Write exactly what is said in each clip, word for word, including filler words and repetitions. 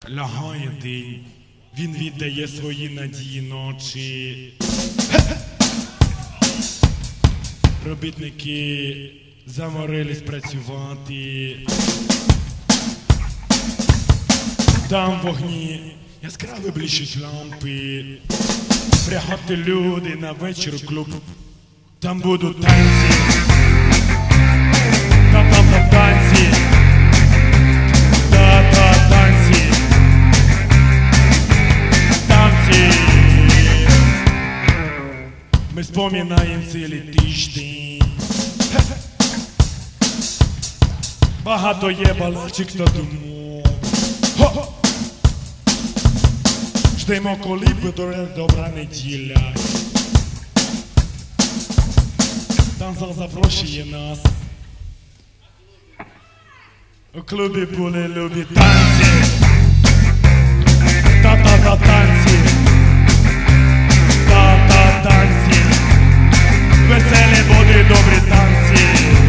Лягає день, він віддає свої надії ночі. Робітники заморились працювати. Там в вогні яскраво блищуть лампи. Приходьте люди на вечір у клуб. Там будуть танці. Та-та-та танці. Та-та танці. Танці. Ми споминаємо цілий тиждень. Багато є балачок та думок. Хо! Ждемо, коли буде добра неділя. Танцор запрошує нас. У клубі були любі танці. Та-та-та танці. Та-та танці. Веселі будуть добрі танці.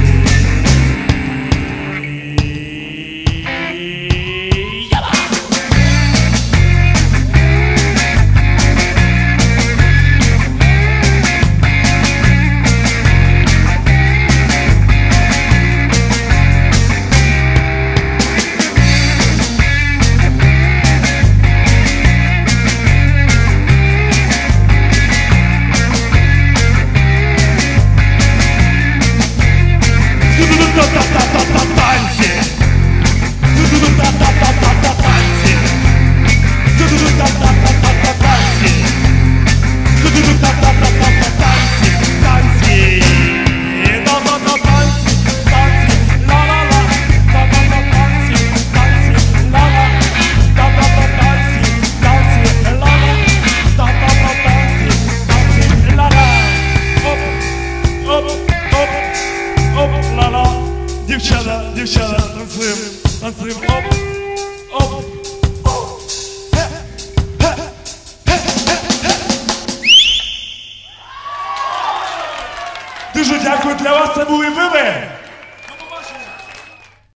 Дівчата, дівчата, танцуємо, танцуємо, оп, оп, оп, хе, хе, хе, хе, хе. Дуже дякую, для вас це були ви.